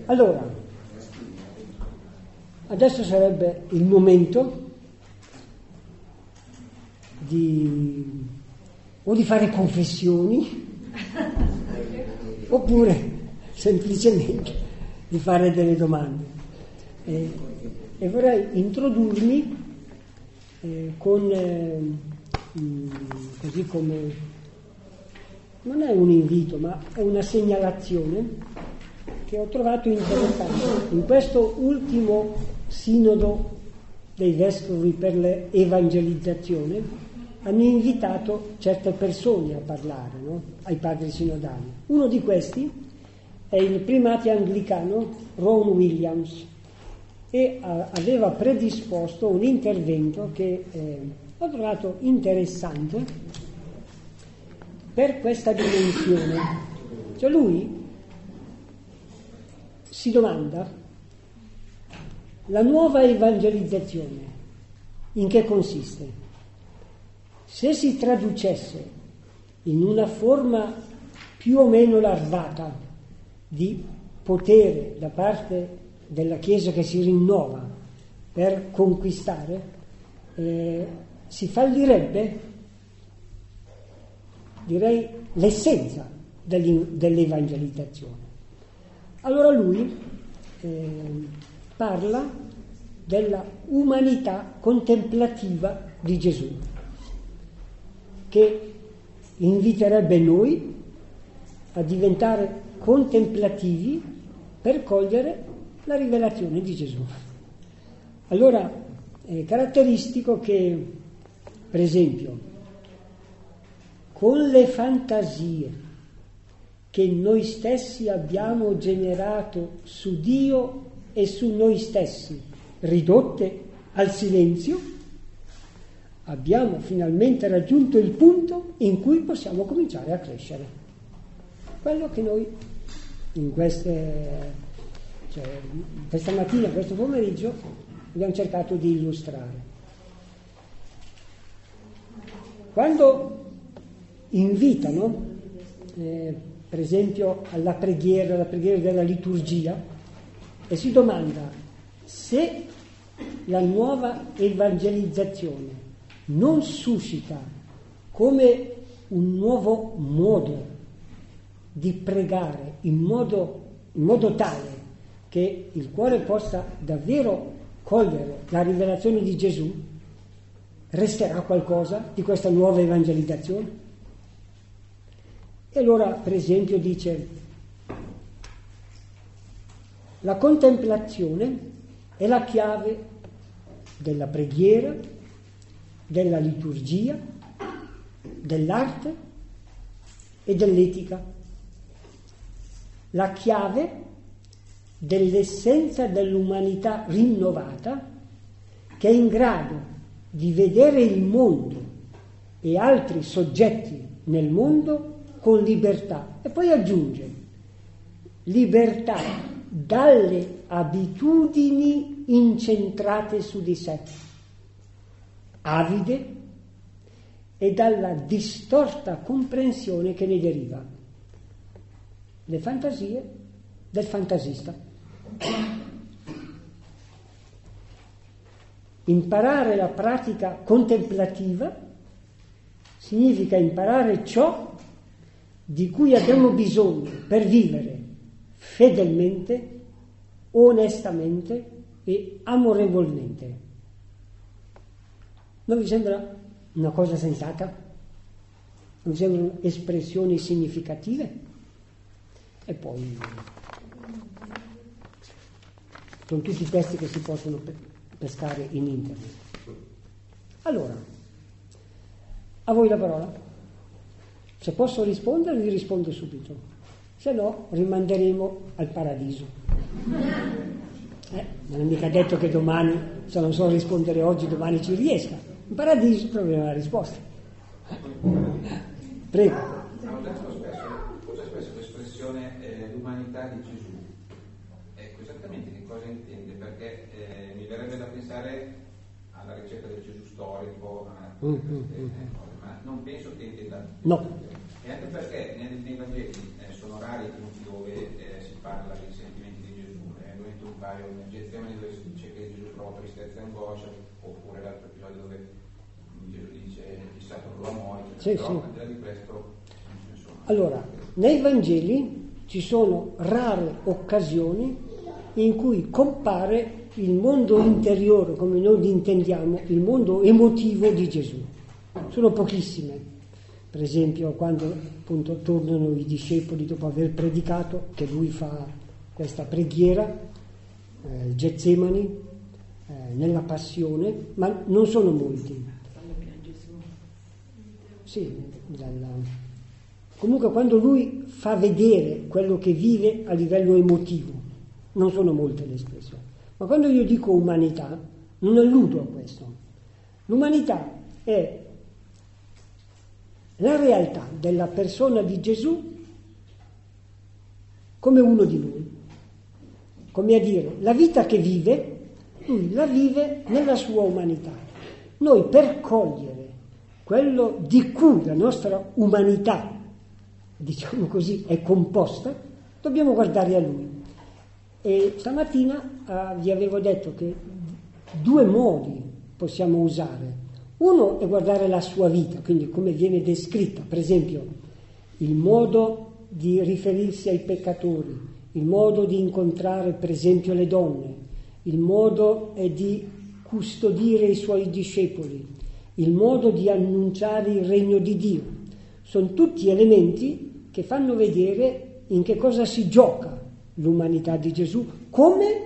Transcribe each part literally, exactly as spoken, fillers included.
Allora, adesso sarebbe il momento di o di fare confessioni oppure semplicemente di fare delle domande. Eh, e vorrei introdurmi eh, con eh, mh, così come non è un invito ma è una segnalazione che ho trovato interessante in questo ultimo sinodo dei vescovi per l'evangelizzazione. Hanno invitato certe persone a parlare, no? Ai padri sinodali. Uno di questi è il primate anglicano Ron Williams e a, aveva predisposto un intervento che eh, ho trovato interessante per questa dimensione. Cioè lui si domanda: la nuova evangelizzazione in che consiste? Se si traducesse in una forma più o meno larvata di potere da parte della Chiesa che si rinnova per conquistare, eh, si fallirebbe, direi, l'essenza dell'evangelizzazione. Allora lui eh, parla della umanità contemplativa di Gesù, che inviterebbe noi a diventare contemplativi per cogliere la rivelazione di Gesù. Allora è caratteristico che, per esempio, con le fantasie che noi stessi abbiamo generato su Dio e su noi stessi, ridotte al silenzio, abbiamo finalmente raggiunto il punto in cui possiamo cominciare a crescere. Quello che noi in queste, cioè, questa mattina, questo pomeriggio, abbiamo cercato di illustrare. Quando invitano, eh, per esempio, alla preghiera, alla preghiera della liturgia, e si domanda se la nuova evangelizzazione non suscita come un nuovo modo di pregare in modo, in modo tale che il cuore possa davvero cogliere la rivelazione di Gesù, resterà qualcosa di questa nuova evangelizzazione? E allora, per esempio, dice: la contemplazione è la chiave della preghiera, della liturgia, dell'arte e dell'etica. La chiave dell'essenza dell'umanità rinnovata che è in grado di vedere il mondo e altri soggetti nel mondo con libertà. E poi aggiunge: libertà dalle abitudini incentrate su di sé, avide, e dalla distorta comprensione che ne deriva. Le fantasie del fantasista. Imparare la pratica contemplativa significa imparare ciò di cui abbiamo bisogno per vivere fedelmente, onestamente e amorevolmente. Non vi sembra una cosa sensata? Non vi sembrano espressioni significative? E poi sono tutti testi che si possono pescare in internet. Allora, a voi la parola. Se posso rispondere, vi rispondo subito. Se no, rimanderemo al paradiso. Eh, non è mica detto che domani, se non so rispondere oggi, domani ci riesca. In paradiso troveremo la risposta. Prego. Ho usato spesso, uso spesso l'espressione eh, l'umanità di Gesù. Ecco, esattamente che cosa intende? Perché eh, mi verrebbe da pensare alla ricerca del Gesù storico, a mm, queste mm, cose, ma non penso che intenda. No. E anche perché nei, nei Vangeli eh, sono rari i punti dove eh, si parla dei sentimenti di Gesù. vario nel Getsemani dove si dice che Gesù prova tristezza e angoscia, oppure l'altro episodio dove Gesù dice chissà non lo amore, sì, però sì. al di là di questo insomma. Allora, nei Vangeli ci sono rare occasioni in cui compare il mondo interiore, come noi li intendiamo, il mondo emotivo di Gesù. Sono pochissime. Per esempio, quando appunto tornano i discepoli dopo aver predicato, che lui fa questa preghiera, eh, Getsemani, eh, nella passione, ma non sono molti. Sì, dalla... comunque quando lui fa vedere quello che vive a livello emotivo, non sono molte le espressioni. Ma quando io dico umanità, non alludo a questo. L'umanità è la realtà della persona di Gesù come uno di noi. Come a dire, la vita che vive, lui la vive nella sua umanità. Noi per cogliere quello di cui la nostra umanità, diciamo così, è composta, dobbiamo guardare a lui. E stamattina ah, vi avevo detto che due modi possiamo usare. Uno è guardare la sua vita, quindi come viene descritta, per esempio il modo di riferirsi ai peccatori, il modo di incontrare per esempio le donne, il modo è di custodire i suoi discepoli, il modo di annunciare il regno di Dio. Sono tutti elementi che fanno vedere in che cosa si gioca l'umanità di Gesù come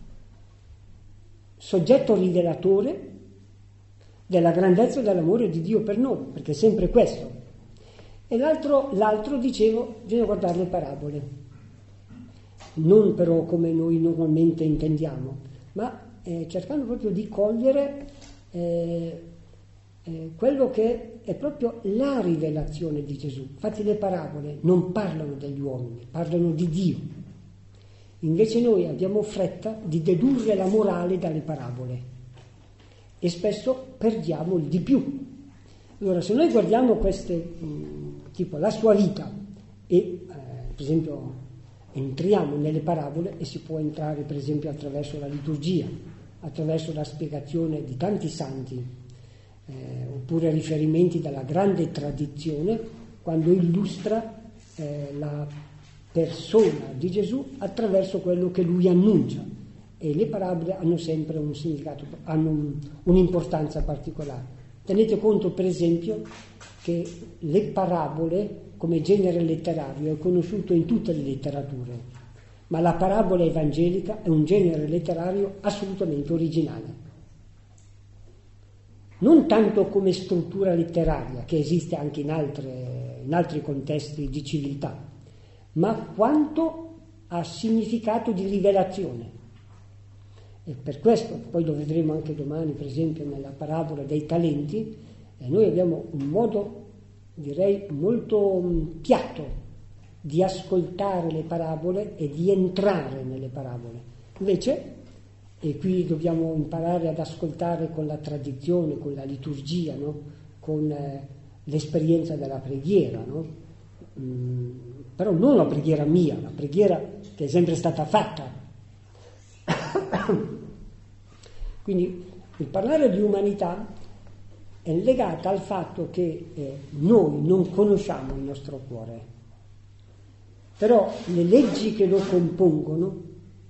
soggetto rivelatore della grandezza e dell'amore di Dio per noi, perché è sempre questo. E l'altro, l'altro dicevo, bisogna guardare le parabole, non però come noi normalmente intendiamo, ma eh, cercando proprio di cogliere eh, eh, quello che è proprio la rivelazione di Gesù. Infatti le parabole non parlano degli uomini, parlano di Dio. Invece noi abbiamo fretta di dedurre la morale dalle parabole e spesso perdiamo il di più. Allora, se noi guardiamo queste, mh, tipo la sua vita e, eh, per esempio, entriamo nelle parabole, e si può entrare, per esempio, attraverso la liturgia, attraverso la spiegazione di tanti santi, eh, oppure riferimenti dalla grande tradizione, quando illustra eh, la persona di Gesù attraverso quello che lui annuncia. E le parabole hanno sempre un significato, hanno un, un'importanza particolare. Tenete conto, per esempio, che le parabole come genere letterario è conosciuto in tutte le letterature, ma la parabola evangelica è un genere letterario assolutamente originale. Non tanto come struttura letteraria, che esiste anche in, altre, in altri contesti di civiltà, ma quanto a significato di rivelazione. E per questo, poi lo vedremo anche domani, per esempio, nella parabola dei talenti, eh, noi abbiamo un modo, direi, molto mh, piatto di ascoltare le parabole e di entrare nelle parabole. Invece, e qui dobbiamo imparare ad ascoltare con la tradizione, con la liturgia, no? Con eh, l'esperienza della preghiera, no? Mm, però non la preghiera mia, la preghiera che è sempre stata fatta. Quindi il parlare di umanità è legata al fatto che eh, noi non conosciamo il nostro cuore, però le leggi che lo compongono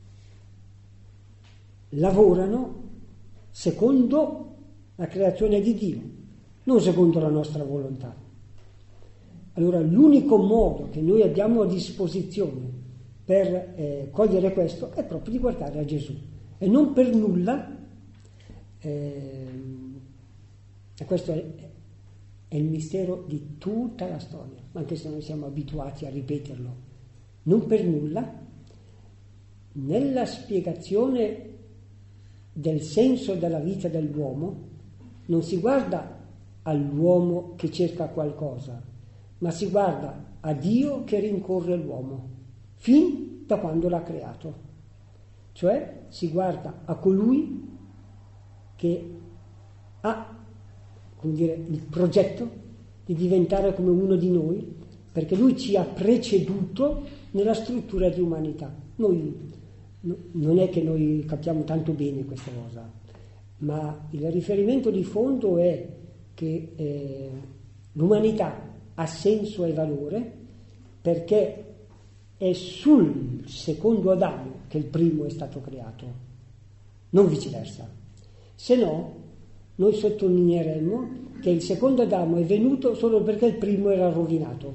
lavorano secondo la creazione di Dio, non secondo la nostra volontà. Allora l'unico modo che noi abbiamo a disposizione per eh, cogliere questo è proprio di guardare a Gesù. E non per nulla, eh, e questo è, è il mistero di tutta la storia, anche se noi siamo abituati a ripeterlo, non per nulla, nella spiegazione del senso della vita dell'uomo non si guarda all'uomo che cerca qualcosa, ma si guarda a Dio che rincorre l'uomo, fin da quando l'ha creato. Cioè si guarda a colui che ha, come dire, il progetto di diventare come uno di noi, perché lui ci ha preceduto nella struttura di umanità. Noi no, non è che noi capiamo tanto bene questa cosa, ma il riferimento di fondo è che eh, l'umanità ha senso e valore perché è sul secondo Adamo che il primo è stato creato, non viceversa. Se no, noi sottolineeremmo che il secondo Adamo è venuto solo perché il primo era rovinato.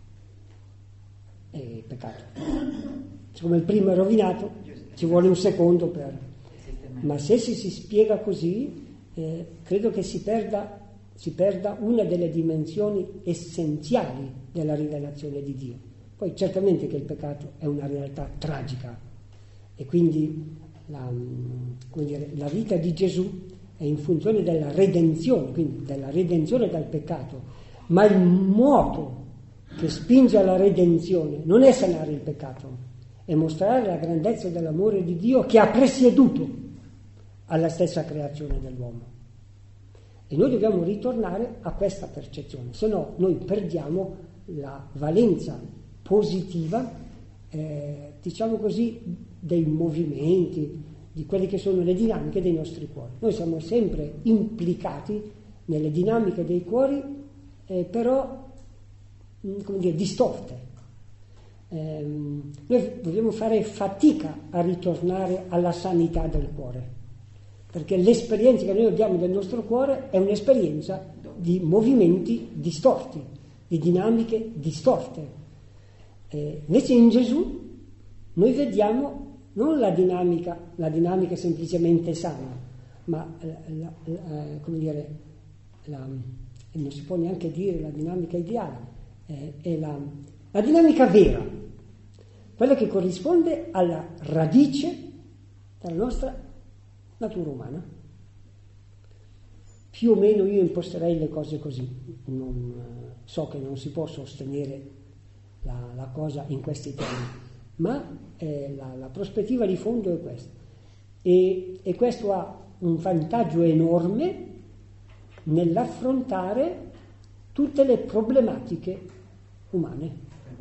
È peccato. Siccome il primo è rovinato, ci vuole un secondo per... Ma se si, si spiega così, eh, credo che si perda, si perda una delle dimensioni essenziali della rivelazione di Dio. Poi certamente che il peccato è una realtà tragica e quindi la, come dire, la vita di Gesù è in funzione della redenzione, quindi della redenzione dal peccato, ma il moto che spinge alla redenzione non è sanare il peccato, è mostrare la grandezza dell'amore di Dio che ha presieduto alla stessa creazione dell'uomo. E noi dobbiamo ritornare a questa percezione, se no noi perdiamo la valenza positiva, eh, diciamo così, dei movimenti, di quelle che sono le dinamiche dei nostri cuori. Noi siamo sempre implicati nelle dinamiche dei cuori, eh, però, come dire, distorte. Eh, noi dobbiamo fare fatica a ritornare alla sanità del cuore, perché l'esperienza che noi abbiamo del nostro cuore è un'esperienza di movimenti distorti, di dinamiche distorte. Eh, invece in Gesù noi vediamo non la dinamica, la dinamica semplicemente sana, ma la, la, la, come dire, la, non si può neanche dire la dinamica ideale, eh, è la, la dinamica vera, quella che corrisponde alla radice della nostra natura umana. Più o meno io imposterei le cose così, non, so che non si può sostenere la, la cosa in questi termini, ma eh, la, la prospettiva di fondo è questa, e, e questo ha un vantaggio enorme nell'affrontare tutte le problematiche umane,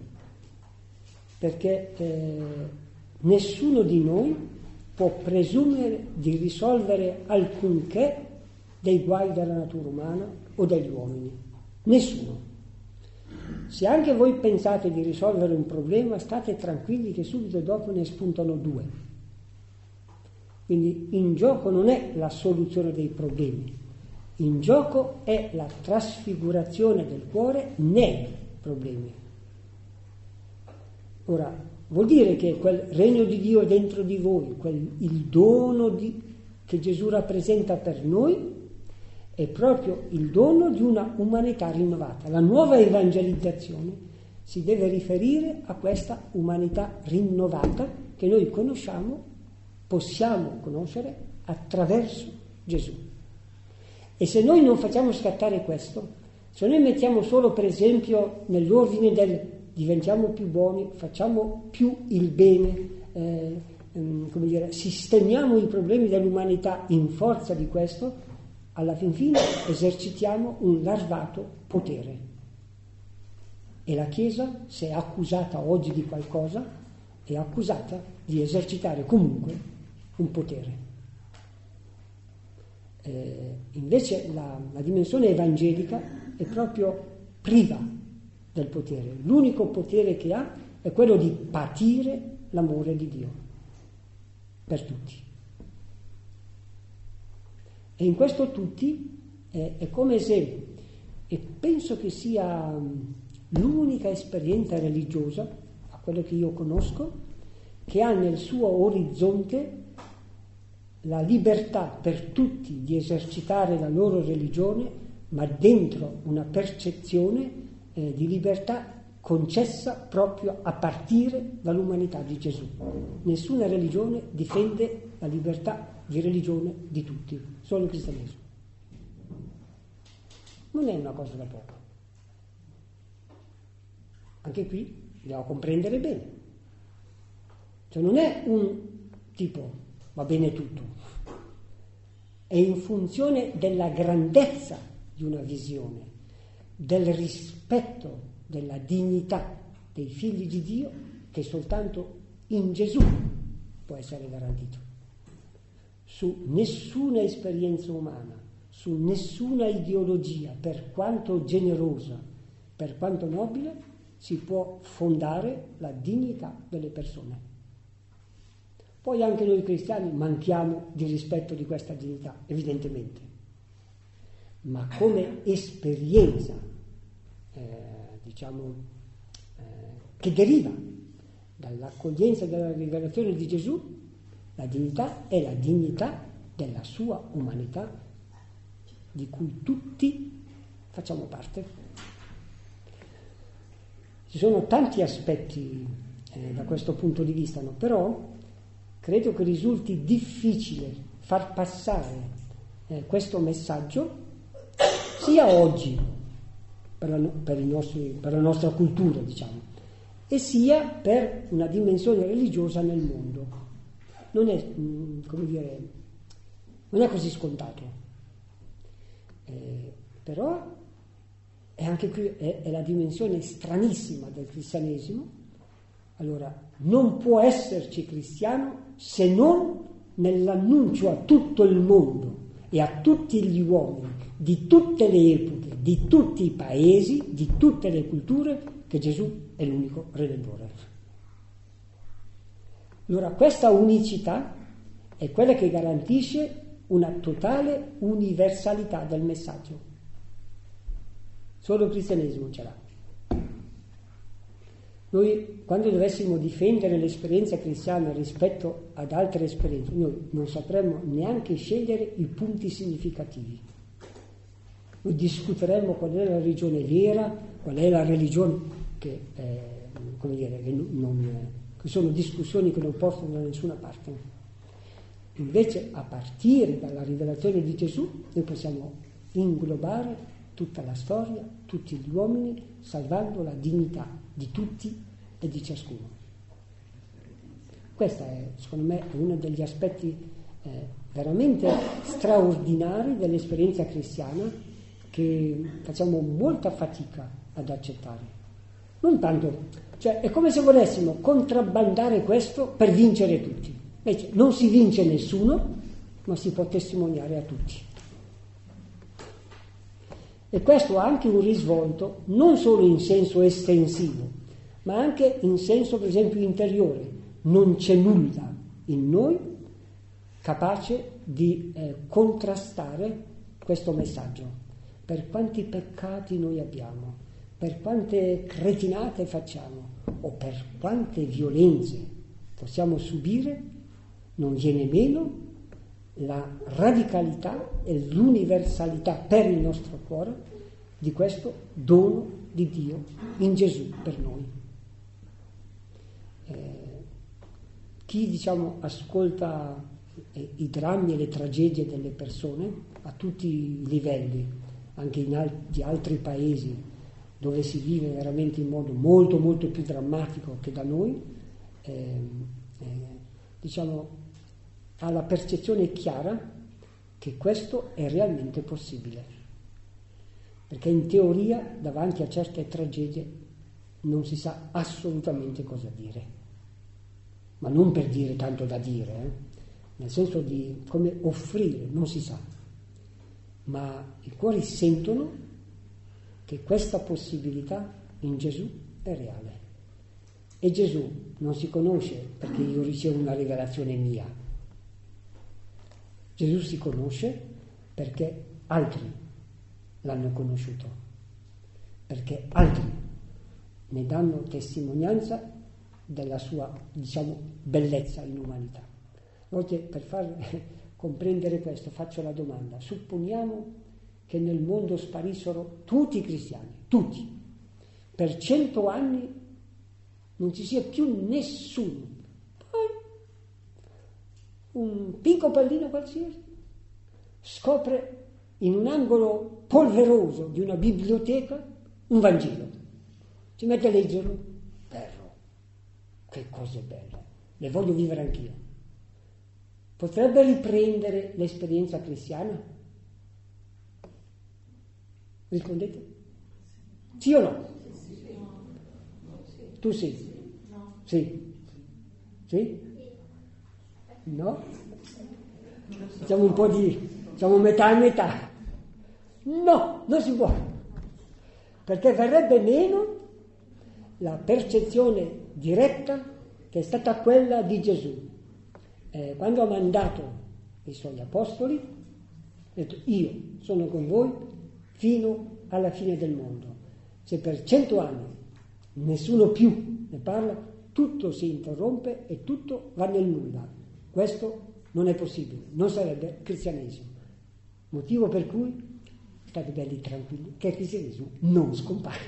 perché eh, nessuno di noi può presumere di risolvere alcunché dei guai della natura umana o degli uomini, nessuno. Se anche voi pensate di risolvere un problema, state tranquilli che subito dopo ne spuntano due. Quindi in gioco non è la soluzione dei problemi, in gioco è la trasfigurazione del cuore nei problemi. Ora, vuol dire che quel regno di Dio dentro di voi, quel, il dono di, che Gesù rappresenta per noi, è proprio il dono di una umanità rinnovata. La nuova evangelizzazione si deve riferire a questa umanità rinnovata che noi conosciamo, possiamo conoscere attraverso Gesù. E se noi non facciamo scattare questo, se noi mettiamo solo per esempio nell'ordine del diventiamo più buoni, facciamo più il bene, eh, come dire, sistemiamo i problemi dell'umanità in forza di questo, alla fin fine esercitiamo un larvato potere. E la Chiesa, se è accusata oggi di qualcosa, è accusata di esercitare comunque un potere. Eh, invece la, la dimensione evangelica è proprio priva del potere. L'unico potere che ha è quello di patire l'amore di Dio per tutti. E in questo tutti eh, è come se, e penso che sia l'unica esperienza religiosa, a quello che io conosco, che ha nel suo orizzonte la libertà per tutti di esercitare la loro religione, ma dentro una percezione eh, di libertà concessa proprio a partire dall'umanità di Gesù. Nessuna religione difende la libertà di religione di tutti, solo il cristianesimo. Non è una cosa da poco. Anche qui dobbiamo comprendere bene. Cioè non è un tipo, va bene tutto, è in funzione della grandezza di una visione, del rispetto della dignità dei figli di Dio che soltanto in Gesù può essere garantito. Su nessuna esperienza umana, su nessuna ideologia, per quanto generosa, per quanto nobile, si può fondare la dignità delle persone. Poi anche noi cristiani manchiamo di rispetto di questa dignità, evidentemente, ma come esperienza, eh, diciamo, eh, che deriva dall'accoglienza e dalla rivelazione di Gesù, la dignità è la dignità della sua umanità, di cui tutti facciamo parte. Ci sono tanti aspetti eh, da questo punto di vista, no? Però credo che risulti difficile far passare eh, questo messaggio sia oggi per la, per, i nostri, per la nostra cultura, diciamo, e sia per una dimensione religiosa nel mondo. Non è, mh, come dire, non è così scontato, eh, però è anche qui è, è la dimensione stranissima del cristianesimo. Allora, non può esserci cristiano se non nell'annuncio a tutto il mondo e a tutti gli uomini di tutte le epoche, di tutti i paesi, di tutte le culture, che Gesù è l'unico Redentore. Allora, questa unicità è quella che garantisce una totale universalità del messaggio. Solo il cristianesimo ce l'ha. Noi, quando dovessimo difendere l'esperienza cristiana rispetto ad altre esperienze, noi non sapremmo neanche scegliere i punti significativi. Noi discuteremmo qual è la religione vera, qual è la religione che, eh, come dire, che, non, che sono discussioni che non portano da nessuna parte. Invece, a partire dalla rivelazione di Gesù, noi possiamo inglobare tutta la storia, tutti gli uomini, salvando la dignità di tutti e di ciascuno. Questo è, secondo me, uno degli aspetti eh, veramente straordinari dell'esperienza cristiana, che facciamo molta fatica ad accettare. Non tanto, cioè è come se volessimo contrabbandare questo per vincere tutti. Invece non si vince nessuno, ma si può testimoniare a tutti. E questo ha anche un risvolto non solo in senso estensivo, ma anche in senso, per esempio, interiore. Non c'è nulla in noi capace di eh, contrastare questo messaggio. Per quanti peccati noi abbiamo, per quante cretinate facciamo, o per quante violenze possiamo subire, non viene meno la radicalità e l'universalità per il nostro cuore di questo dono di Dio in Gesù per noi. Eh, chi, diciamo, ascolta eh, i drammi e le tragedie delle persone a tutti i livelli, anche in al- di altri paesi dove si vive veramente in modo molto molto più drammatico che da noi, eh, eh, diciamo, ha la percezione chiara che questo è realmente possibile, perché in teoria davanti a certe tragedie non si sa assolutamente cosa dire, ma non per dire tanto da dire, eh? nel senso di come offrire, non si sa, ma i cuori sentono che questa possibilità in Gesù è reale. E Gesù non si conosce perché io ricevo una rivelazione mia. Gesù si conosce perché altri l'hanno conosciuto, perché altri ne danno testimonianza della sua, diciamo, bellezza in umanità. A volte, per far comprendere questo, faccio la domanda: supponiamo che nel mondo sparissero tutti i cristiani, tutti, per cento anni non ci sia più nessuno, poi un picco pallino qualsiasi scopre in un angolo polveroso di una biblioteca un Vangelo, si mette a leggerlo, bello, che cose belle, le voglio vivere anch'io. Potrebbe riprendere l'esperienza cristiana? Rispondete? Sì o no? Tu sì? Sì? Sì? No? Facciamo un po' di, facciamo metà e metà. No, non si può, perché verrebbe meno la percezione diretta che è stata quella di Gesù. Eh, quando ha mandato i suoi apostoli, ha detto: io sono con voi fino alla fine del mondo. Se per cento anni nessuno più ne parla, tutto si interrompe e tutto va nel nulla. Questo non è possibile, non sarebbe cristianesimo. Motivo per cui state belli tranquilli che il cristianesimo non scompare.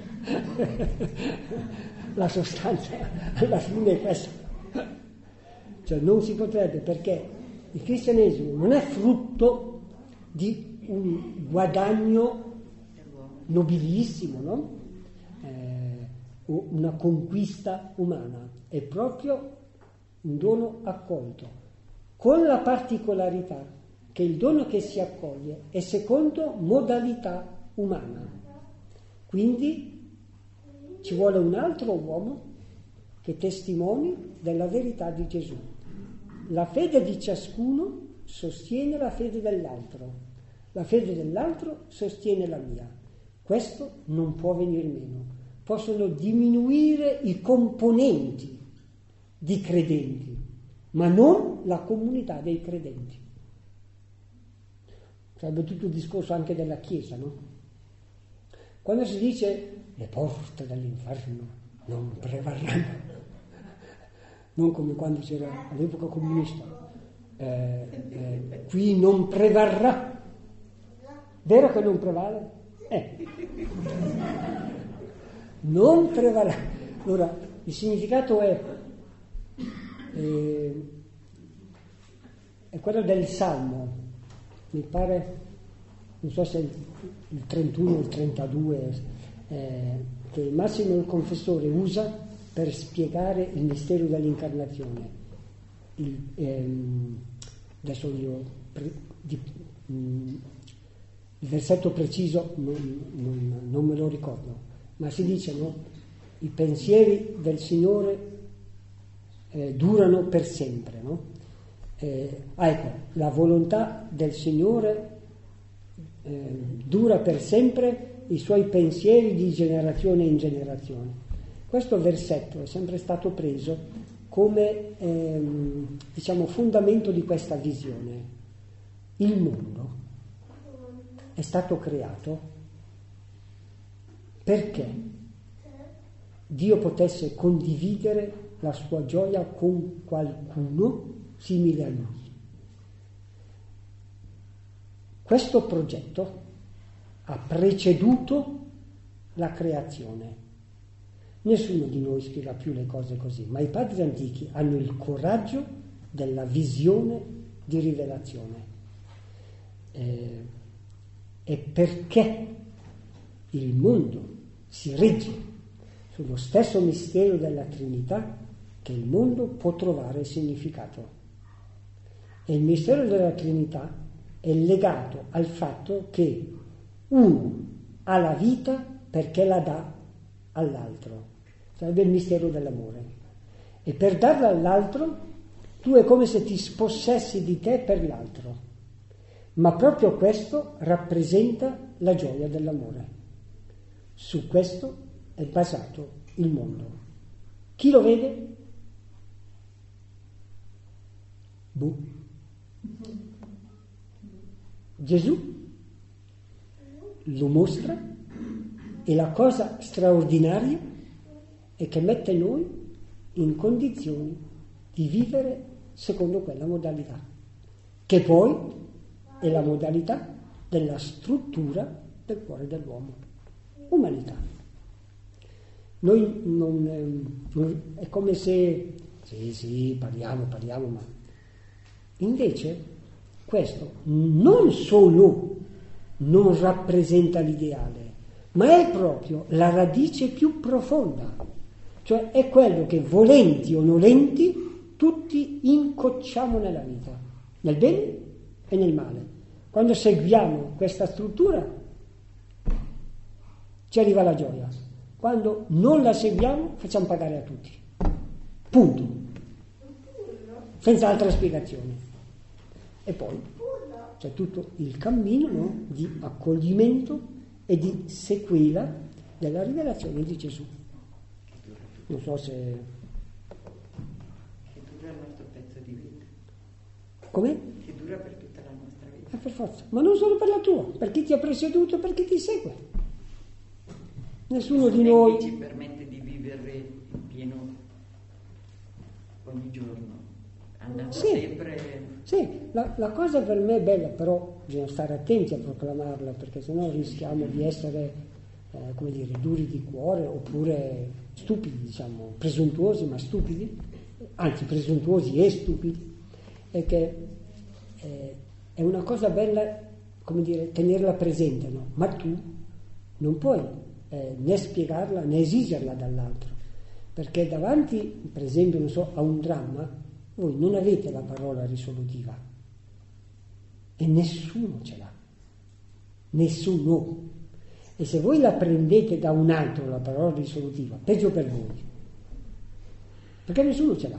La sostanza alla fine è questa. Cioè non si potrebbe, perché il cristianesimo non è frutto di un guadagno nobilissimo, no? Eh, o una conquista umana, è proprio un dono accolto, con la particolarità che il dono che si accoglie è secondo modalità umana. Quindi ci vuole un altro uomo che testimoni della verità di Gesù. La fede di ciascuno sostiene la fede dell'altro, la fede dell'altro sostiene la mia. Questo non può venir meno. Possono diminuire i componenti di credenti, ma non la comunità dei credenti. Sarebbe tutto il discorso anche della Chiesa, no? Quando si dice le porte dell'inferno non prevarranno, non come quando c'era all'epoca comunista, eh, eh, qui non prevarrà. Vero che non prevale? Eh. Non prevarrà. Allora, il significato è, eh, è quello del Salmo. Mi pare, non so se il trentuno o il trentadue, eh, che Massimo il Confessore usa per spiegare il mistero dell'incarnazione. Il, ehm, adesso io pre, di, mh, il versetto preciso non, non, non me lo ricordo, ma si dice, no? I pensieri del Signore eh, durano per sempre, no? Eh, ah, ecco, la volontà del Signore eh, dura per sempre, i suoi pensieri di generazione in generazione. Questo versetto è sempre stato preso come ehm, diciamo fondamento di questa visione. Il mondo è stato creato perché Dio potesse condividere la sua gioia con qualcuno simile a lui. Questo progetto ha preceduto la creazione. Nessuno di noi spiega più le cose così, ma i padri antichi hanno il coraggio della visione di rivelazione. Eh, e perché il mondo si regge sullo stesso mistero della Trinità che il mondo può trovare significato. E il mistero della Trinità è legato al fatto che uno ha la vita perché la dà all'altro. Sarebbe il mistero dell'amore. E per darla all'altro, tu è come se ti spossessi di te per l'altro. Ma proprio questo rappresenta la gioia dell'amore. Su questo è basato il mondo. Chi lo vede? Buh. Gesù lo mostra, e la cosa straordinaria è che mette noi in condizioni di vivere secondo quella modalità, che poi è la modalità della struttura del cuore dell'uomo, umanità. Noi non, non è come se sì, sì, parliamo, parliamo, ma invece questo non solo non rappresenta l'ideale, ma è proprio la radice più profonda, cioè è quello che volenti o nolenti tutti incocciamo nella vita, nel bene e nel male. Quando seguiamo questa struttura ci arriva la gioia, quando non la seguiamo facciamo pagare a tutti, punto. senza altra spiegazione. E poi c'è tutto il cammino, no, di accoglimento e di sequela della rivelazione di Gesù. Non so se... Che dura il nostro pezzo di vita. Come? Che dura per tutta la nostra vita. Eh, per forza, ma non solo per la tua, per chi ti ha presieduto, per chi ti segue. Nessuno di noi ci permette di vivere in pieno ogni giorno, andando sì, sempre... Sì, la, la cosa per me è bella, però bisogna stare attenti a proclamarla, perché sennò rischiamo di essere, eh, come dire, duri di cuore, oppure stupidi, diciamo, presuntuosi ma stupidi, anzi presuntuosi e stupidi, è che eh, è una cosa bella, come dire, tenerla presente, no? Ma tu non puoi eh, né spiegarla né esigerla dall'altro, perché davanti, per esempio, non so, a un dramma, voi non avete la parola risolutiva e nessuno ce l'ha, nessuno. E se voi la prendete da un altro la parola risolutiva, peggio per voi, perché nessuno ce l'ha.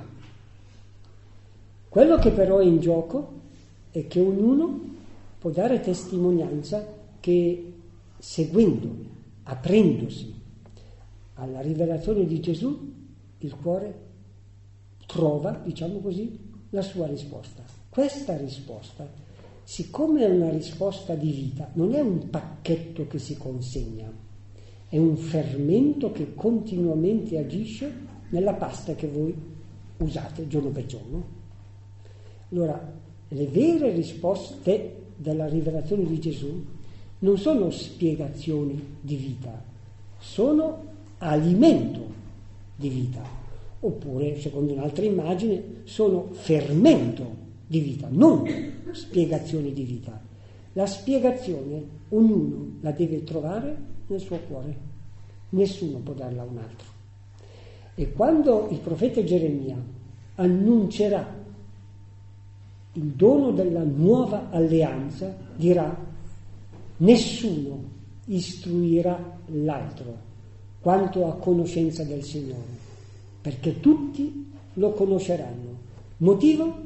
Quello che però è in gioco è che ognuno può dare testimonianza che, seguendo, aprendosi alla rivelazione di Gesù, il cuore trova, diciamo così, la sua risposta. Questa risposta, siccome è una risposta di vita, non è un pacchetto che si consegna, è un fermento che continuamente agisce nella pasta che voi usate giorno per giorno. Allora, le vere risposte della rivelazione di Gesù non sono spiegazioni di vita, sono alimento di vita. Oppure, secondo un'altra immagine, sono fermento di vita, non spiegazioni di vita. La spiegazione ognuno la deve trovare nel suo cuore, nessuno può darla a un altro. E quando il profeta Geremia annuncerà il dono della nuova alleanza, dirà: nessuno istruirà l'altro quanto a conoscenza del Signore, perché tutti lo conosceranno. Motivo?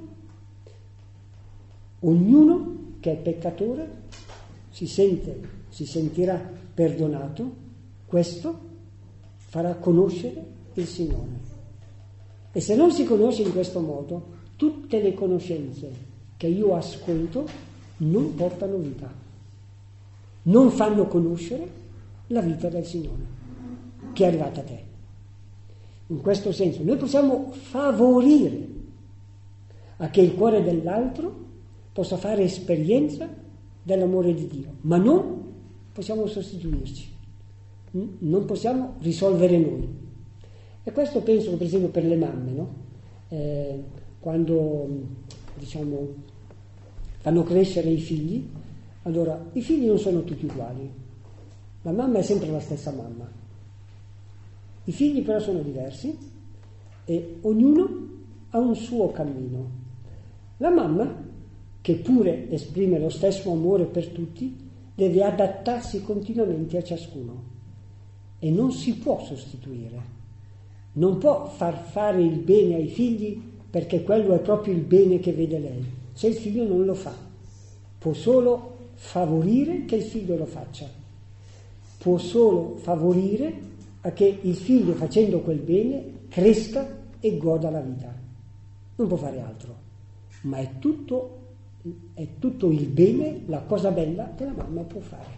Ognuno che è peccatore si sente, si sentirà perdonato, questo farà conoscere il Signore. E se non si conosce in questo modo, tutte le conoscenze che io ascolto non portano vita, non fanno conoscere la vita del Signore che è arrivata a te. In questo senso noi possiamo favorire a che il cuore dell'altro possa fare esperienza dell'amore di Dio, ma non possiamo sostituirci, non possiamo risolvere noi. E questo penso, per esempio, per le mamme, no? Eh, quando, diciamo, fanno crescere i figli, allora i figli non sono tutti uguali, la mamma è sempre la stessa mamma. I figli però sono diversi e ognuno ha un suo cammino. La mamma, che pure esprime lo stesso amore per tutti, deve adattarsi continuamente a ciascuno e non si può sostituire. Non può far fare il bene ai figli perché quello è proprio il bene che vede lei. Se il figlio non lo fa, può solo favorire che il figlio lo faccia. Può solo favorire a che il figlio, facendo quel bene, cresca e goda la vita. Non può fare altro, ma è tutto, è tutto il bene, la cosa bella che la mamma può fare.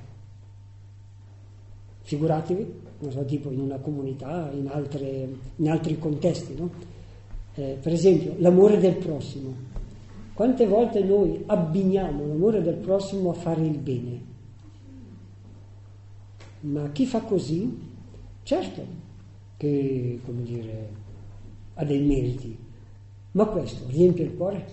Figuratevi, non so, tipo in una comunità, in, altre, in altri contesti, no? Eh, per esempio, l'amore del prossimo. Quante volte noi abbiniamo l'amore del prossimo a fare il bene? Ma chi fa così, certo che, come dire, ha dei meriti, ma questo riempie il cuore?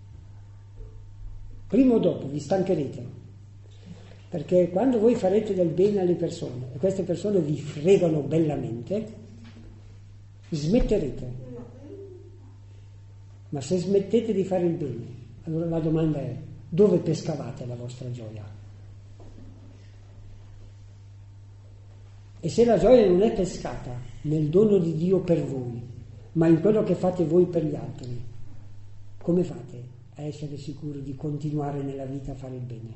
Prima o dopo vi stancherete, perché quando voi farete del bene alle persone e queste persone vi fregano bellamente, smetterete. Ma se smettete di fare il bene, allora la domanda è: dove pescavate la vostra gioia? E se la gioia non è pescata nel dono di Dio per voi, ma in quello che fate voi per gli altri, come fate a essere sicuri di continuare nella vita a fare il bene?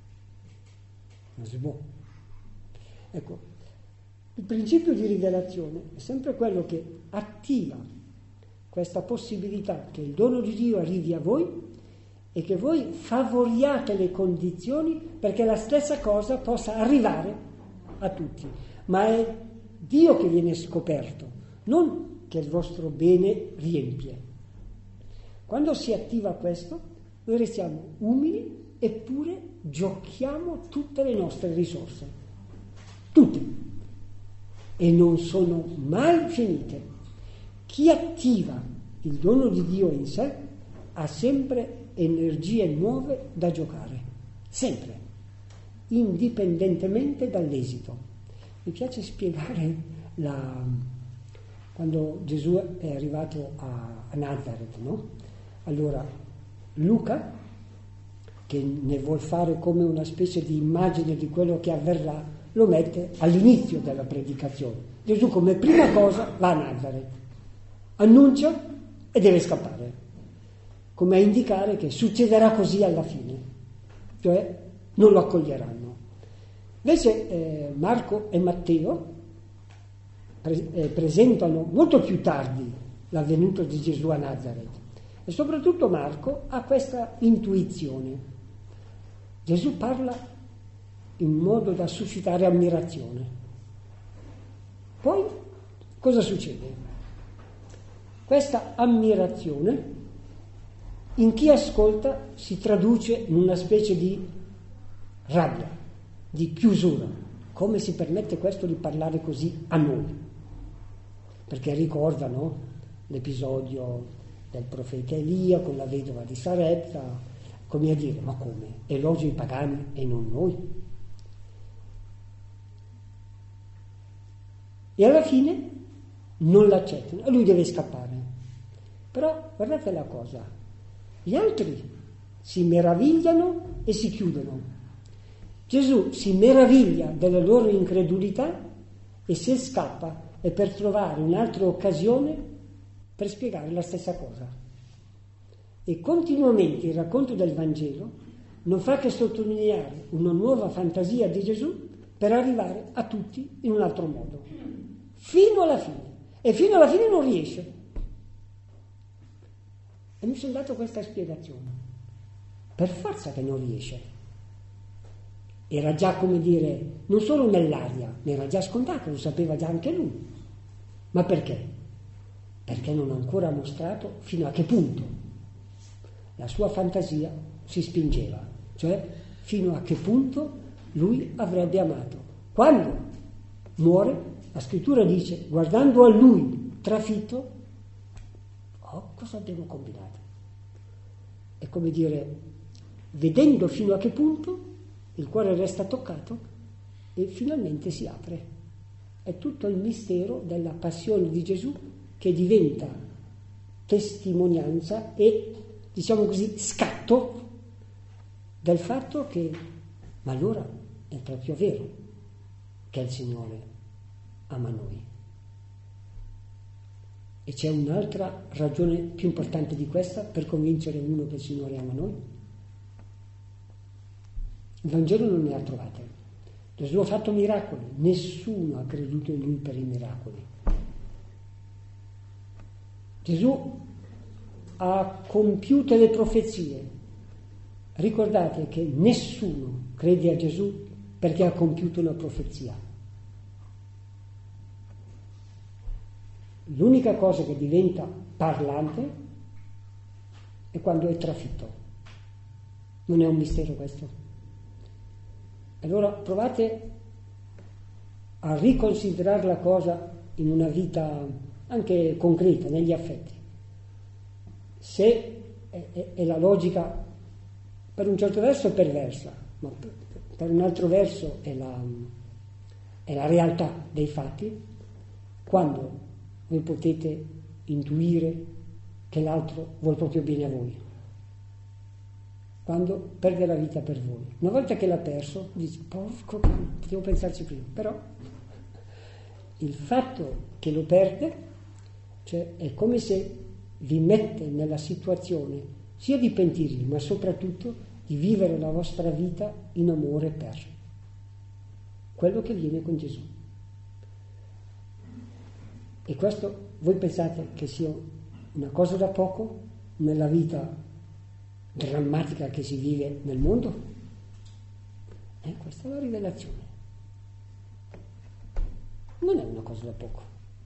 Non si può. Ecco, il principio di rivelazione è sempre quello che attiva questa possibilità che il dono di Dio arrivi a voi e che voi favoriate le condizioni perché la stessa cosa possa arrivare a tutti. Ma è Dio che viene scoperto, non che il vostro bene riempie. Quando si attiva questo, noi restiamo umili eppure giochiamo tutte le nostre risorse. Tutte. E non sono mai finite. Chi attiva il dono di Dio in sé ha sempre energie nuove da giocare, sempre, indipendentemente dall'esito. Mi piace spiegare la, quando Gesù è arrivato a, a Nazareth, no? Allora Luca, che ne vuol fare come una specie di immagine di quello che avverrà, lo mette all'inizio della predicazione. Gesù come prima cosa va a Nazareth, annuncia e deve scappare, come a indicare che succederà così alla fine, cioè non lo accoglieranno. Invece eh, Marco e Matteo pre- eh, presentano molto più tardi l'avvenuto di Gesù a Nazareth e soprattutto Marco ha questa intuizione. Gesù parla in modo da suscitare ammirazione. Poi cosa succede? Questa ammirazione in chi ascolta si traduce in una specie di rabbia, di chiusura. Come si permette questo di parlare così a noi? Perché ricordano l'episodio del profeta Elia con la vedova di Sarepta, come a dire, ma come? Elogio i pagani e non noi? E alla fine non l'accettano e lui deve scappare. Però guardate la cosa, gli altri si meravigliano e si chiudono. Gesù si meraviglia della loro incredulità e se scappa è per trovare un'altra occasione per spiegare la stessa cosa. E continuamente il racconto del Vangelo non fa che sottolineare una nuova fantasia di Gesù per arrivare a tutti in un altro modo, fino alla fine. E fino alla fine non riesce. E mi sono dato questa spiegazione. Per forza che non riesce. Era già, come dire, non solo nell'aria, ne era già scontato, lo sapeva già anche lui. Ma perché? Perché non ha ancora mostrato fino a che punto la sua fantasia si spingeva, cioè fino a che punto lui avrebbe amato. Quando muore, la scrittura dice, guardando a lui trafitto, oh, cosa abbiamo combinato? È come dire, vedendo fino a che punto il cuore resta toccato e finalmente si apre. È tutto il mistero della passione di Gesù che diventa testimonianza e, diciamo così, scatto del fatto che, ma allora è proprio vero che il Signore ama noi. E c'è un'altra ragione più importante di questa per convincere uno che il Signore ama noi? Il Vangelo non ne ha trovate. Gesù ha fatto miracoli, nessuno ha creduto in lui per i miracoli. Gesù ha compiuto le profezie. Ricordate che nessuno crede a Gesù perché ha compiuto una profezia. L'unica cosa che diventa parlante è quando è trafitto. Non è un mistero questo? Allora provate a riconsiderare la cosa in una vita anche concreta, negli affetti. Se è, è, è la logica, per un certo verso è perversa, ma per, per un altro verso è la, è la realtà dei fatti, quando voi potete intuire che l'altro vuol proprio bene a voi, quando perde la vita per voi. Una volta che l'ha perso, dici, porco, potevo pensarci prima, però il fatto che lo perde, cioè è come se vi mette nella situazione sia di pentirvi, ma soprattutto di vivere la vostra vita in amore per quello che viene con Gesù. E questo voi pensate che sia una cosa da poco nella vita drammatica che si vive nel mondo? Eh, questa è la rivelazione. Non è una cosa da poco.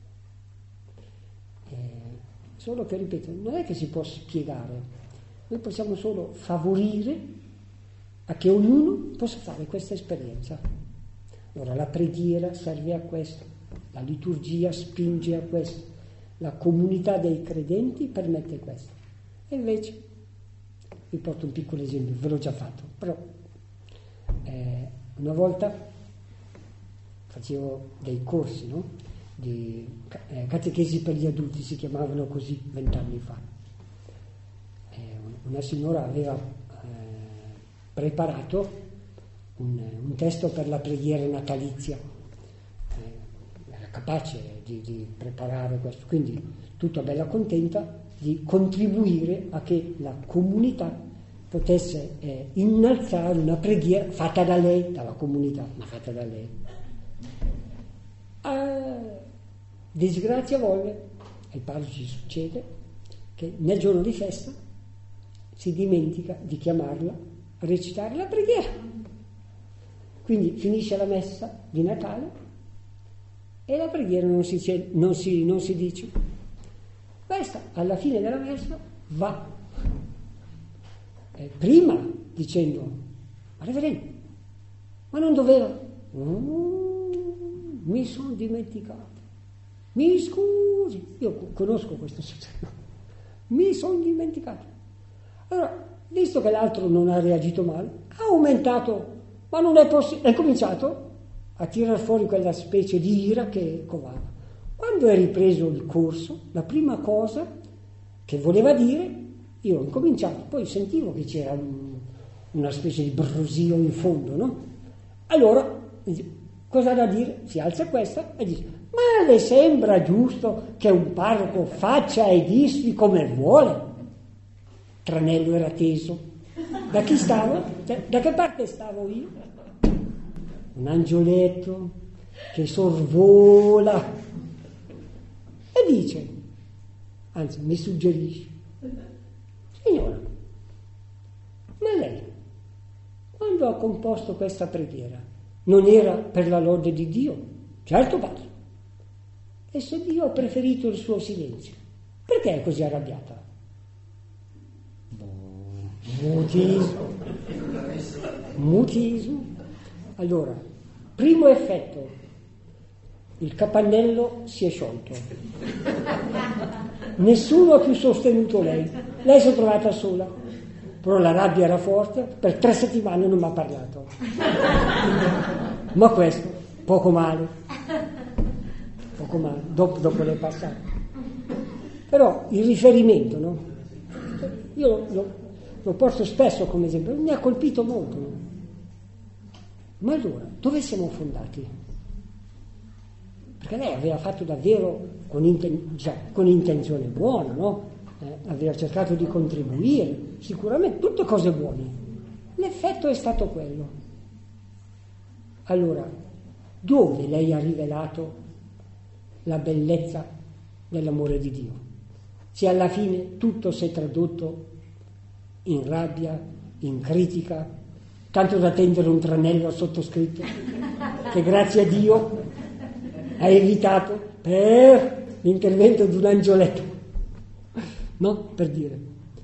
Eh, solo che, ripeto, non è che si può spiegare. Noi possiamo solo favorire a che ognuno possa fare questa esperienza. Allora la preghiera serve a questo, la liturgia spinge a questo, la comunità dei credenti permette questo. E invece, vi porto un piccolo esempio, ve l'ho già fatto, però eh, una volta facevo dei corsi, no? Di eh, catechesi per gli adulti, si chiamavano così vent'anni fa. Eh, una signora aveva eh, preparato un, un testo per la preghiera natalizia, eh, era capace di, di preparare questo, quindi tutta bella contenta di contribuire a che la comunità potesse eh, innalzare una preghiera fatta da lei, dalla comunità, ma fatta da lei. A disgrazia volle, ai parroci succede che nel giorno di festa si dimentica di chiamarla a recitare la preghiera. Quindi finisce la messa di Natale e la preghiera non si, non si, non si dice. Questa alla fine della messa va eh, prima dicendo: ma reverendo, ma non doveva? Oh, mi sono dimenticato, mi scusi, io conosco questo successo, mi sono dimenticato. Allora, visto che l'altro non ha reagito male, ha aumentato, ma non è possibile, è cominciato a tirar fuori quella specie di ira che covava. Quando è ripreso il corso, la prima cosa che voleva dire, io ho incominciato, poi sentivo che c'era un, una specie di brusio in fondo, no? Allora, cosa ha da dire? Si alza questa e dice: ma le sembra giusto che un parroco faccia e disfi come vuole? Tranello era teso. Da chi stavo? Da che parte stavo io? Un angioletto che sorvola e dice, anzi mi suggerisce: signora, ma lei quando ha composto questa preghiera non era per la lode di Dio? Certo, padre. E se Dio ha preferito il suo silenzio, perché è così arrabbiata? Mutismo. Mutismo. Allora, primo effetto, il capannello si è sciolto. Nessuno ha più sostenuto lei. Lei si è trovata sola. Però la rabbia era forte, per tre settimane non mi ha parlato. Ma questo, poco male. Poco male, dopo, dopo le è passato. Però il riferimento, no? Io lo, lo porto spesso come esempio, mi ha colpito molto, no? Ma allora, dove siamo fondati? Perché lei aveva fatto davvero con, inten- cioè, con intenzione buona, no? Eh, aveva cercato di contribuire, sicuramente, tutte cose buone. L'effetto è stato quello. Allora, dove lei ha rivelato la bellezza dell'amore di Dio? Se alla fine tutto si è tradotto in rabbia, in critica, tanto da tendere un tranello al sottoscritto, che grazie a Dio ha evitato per l'intervento di un angioletto, no? Per dire.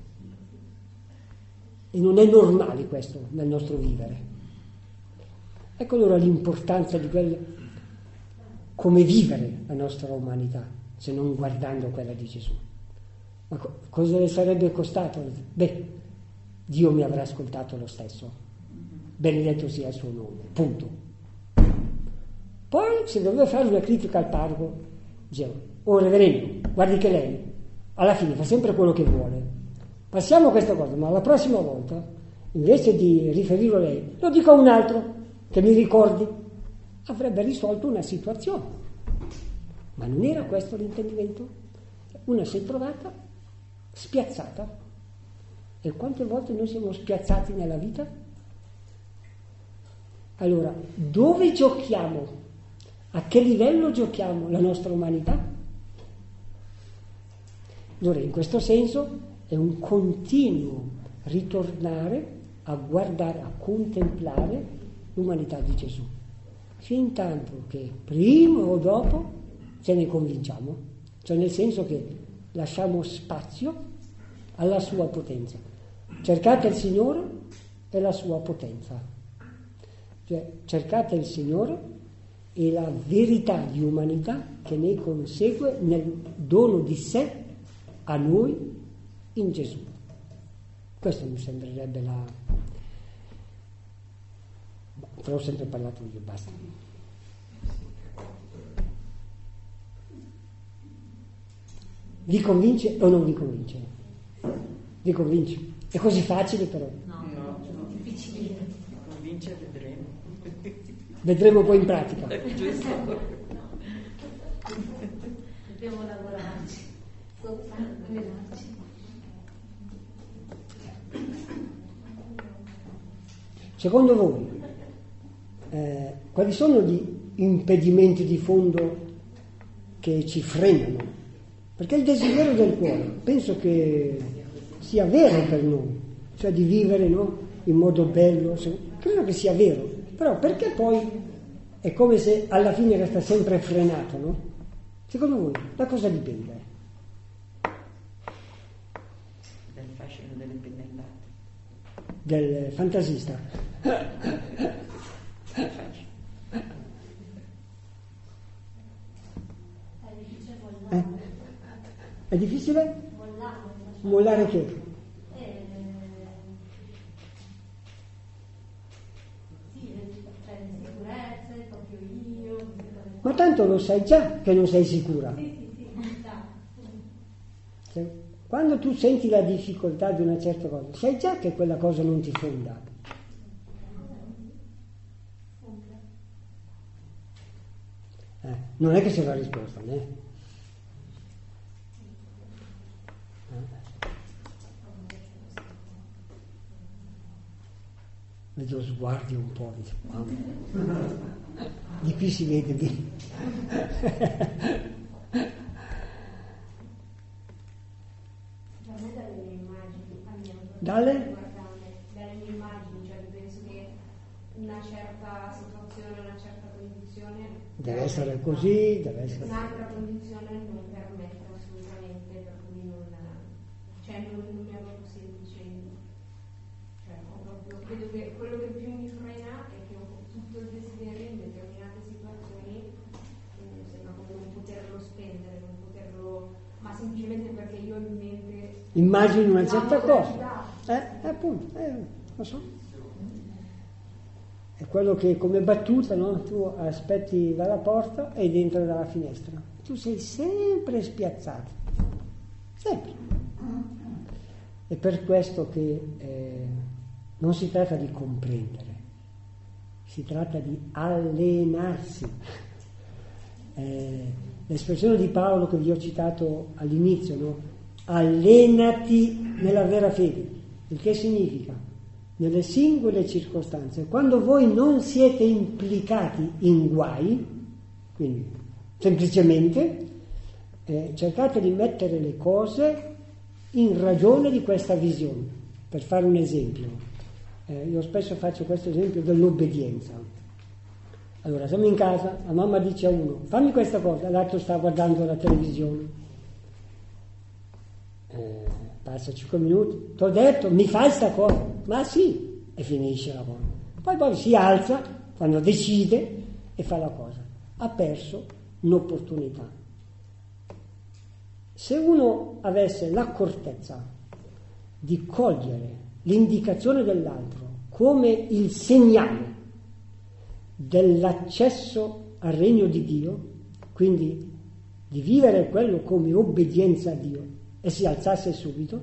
E non è normale questo nel nostro vivere. Ecco allora l'importanza di quel, come vivere la nostra umanità, se non guardando quella di Gesù. Ma co- cosa le sarebbe costato? Beh, Dio mi avrà ascoltato lo stesso. Benedetto sia il suo nome, punto. Poi se doveva fare una critica al parroco, diceva: oh reverendo, guardi che lei alla fine fa sempre quello che vuole, passiamo questa cosa, ma la prossima volta invece di riferirlo a lei lo dico a un altro che mi ricordi. Avrebbe risolto una situazione, ma non era questo l'intendimento. Una si è trovata spiazzata E quante volte noi siamo spiazzati nella vita? Allora, dove giochiamo? A che livello giochiamo la nostra umanità? Allora, in questo senso è un continuo ritornare a guardare, a contemplare l'umanità di Gesù, fin tanto che prima o dopo ce ne convinciamo, cioè nel senso che lasciamo spazio alla sua potenza. Cercate il Signore e la sua potenza, cioè cercate il Signore e la verità di umanità che ne consegue nel dono di sé a noi in Gesù. Questo mi sembrerebbe la... Però ho sempre parlato io, basta. Vi convince o non vi convince? Vi convince? È così facile però. No, no, no, difficile. Convince, vedremo. Vedremo poi in pratica. Giusto. Dobbiamo lavorarci, allenarci. Secondo voi, eh, quali sono gli impedimenti di fondo che ci frenano? Perché il desiderio del cuore penso che sia vero per noi, cioè di vivere, no, in modo bello, credo che sia vero, però perché poi è come se alla fine resta sempre frenato, no? Secondo voi, da cosa dipende? Del fascino delle pennellate. Del fantasista. Eh? È difficile? Mollare che? Ma tanto lo sai già che non sei sicura. Cioè, quando tu senti la difficoltà di una certa cosa, sai già che quella cosa non ti fonda. Eh, non è che c'è la risposta, né? Vedo sguardi un po', diciamo. Di qui si vede bene. Dalle immagini, almeno Dalle? dalle mie immagini, cioè penso che una certa situazione, una certa condizione Deve essere così, deve essere... Un'altra condizione non permette assolutamente, per cui non, cioè non, non mi avevo semplice, cioè ho proprio, vedo che quello che più mi frena è che ho tutto il desiderio in determinate situazioni, mi sembra come non poterlo spendere, non poterlo, ma semplicemente perché io ho in mente Immagini una certa cosa. Eh, appunto, eh, lo so. È quello che come battuta, no? Tu aspetti dalla porta e dentro dalla finestra. Tu sei sempre spiazzato. Sempre. È per questo che eh, non si tratta di comprendere, si tratta di allenarsi. Eh, l'espressione di Paolo che vi ho citato all'inizio, no? Allenati nella vera fede, il che significa nelle singole circostanze, quando voi non siete implicati in guai, quindi semplicemente eh, cercate di mettere le cose in ragione di questa visione. Per fare un esempio, eh, io spesso faccio questo esempio dell'obbedienza. Allora, siamo in casa, la mamma dice a uno fammi questa cosa, l'altro sta guardando la televisione, eh, passa cinque minuti, ti ho detto mi fai sta cosa, ma sì, e finisce la cosa. Poi poi si alza quando decide e fa la cosa. Ha perso un'opportunità. Se uno avesse l'accortezza di cogliere l'indicazione dell'altro come il segnale dell'accesso al regno di Dio, quindi di vivere quello come obbedienza a Dio, e si alzasse subito,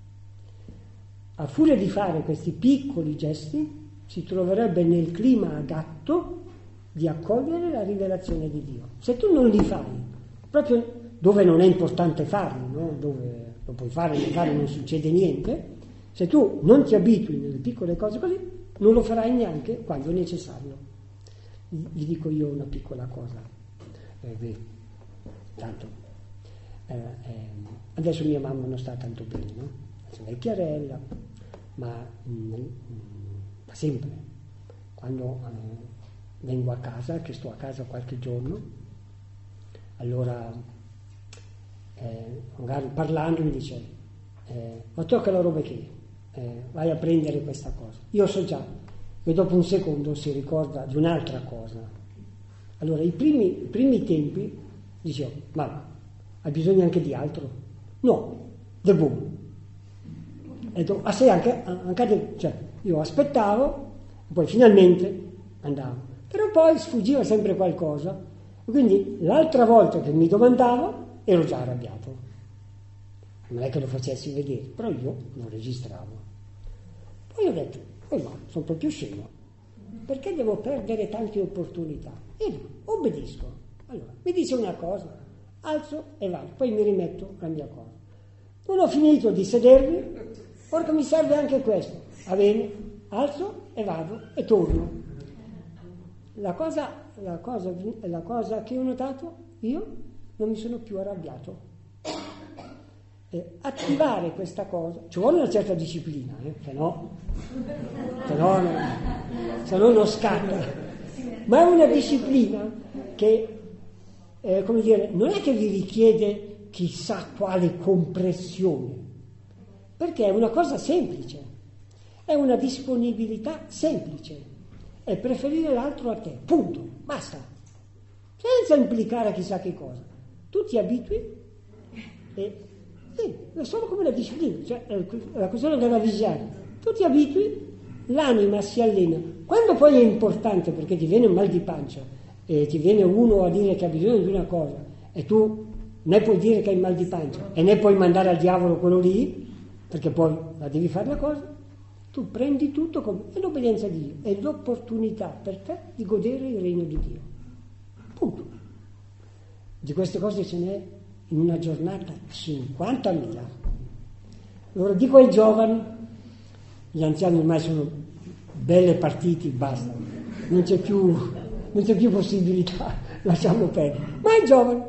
a furia di fare questi piccoli gesti si troverebbe nel clima adatto di accogliere la rivelazione di Dio. Se tu non li fai, proprio dove non è importante farli, no? Dove lo puoi fare, non fare, non succede niente, Se tu non ti abitui nelle piccole cose così, non lo farai neanche quando è necessario. Vi dico io una piccola cosa. Eh, beh, tanto, eh, eh, adesso mia mamma non sta tanto bene, no? È vecchiarella, ma mm, mm, da sempre, quando eh, vengo a casa, che sto a casa qualche giorno, allora eh, magari parlando mi dice eh, ma tocca la roba che eh, vai a prendere questa cosa. Io so già che dopo un secondo si ricorda di un'altra cosa. Allora i primi, i primi tempi dicevo, ma hai bisogno anche di altro? No, the boom. E detto, ah sì, anche, anche cioè, io aspettavo, poi finalmente andavo. Però poi sfuggiva sempre qualcosa. Quindi l'altra volta che mi domandavo ero già arrabbiato. Non è che lo facessi vedere, però io lo registravo. Poi ho detto, oh no, sono proprio scemo. Perché devo perdere tante opportunità? E dico, obbedisco. Allora, mi dice una cosa, alzo e vado, poi mi rimetto la mia cosa. Non ho finito di sedermi, porca mi serve anche questo. Va bene, alzo e vado e torno. La cosa, la cosa, la cosa che ho notato, io non mi sono più arrabbiato. Eh, attivare questa cosa, ci vuole una certa disciplina, eh, se no, se no, se no non scatta. Ma è una disciplina che, eh, come dire, non è che vi richiede chissà quale compressione, perché è una cosa semplice, è una disponibilità semplice, è preferire l'altro a te, punto, basta, senza implicare chissà che cosa. Tu ti abitui e sì, è solo come la disciplina, cioè la questione della visione. Tu ti abitui, l'anima si allena. Quando poi è importante perché ti viene un mal di pancia e ti viene uno a dire che ha bisogno di una cosa e tu né puoi dire che hai mal di pancia e né puoi mandare al diavolo quello lì, perché poi la devi fare la cosa, tu prendi tutto come è l'obbedienza di Dio, è l'opportunità per te di godere il regno di Dio. Punto. Di queste cose ce n'è in una giornata cinquantamila. Allora dico ai giovani, gli anziani ormai sono belle partiti, basta, non c'è più, non c'è più possibilità, lasciamo perdere. Ma ai giovani,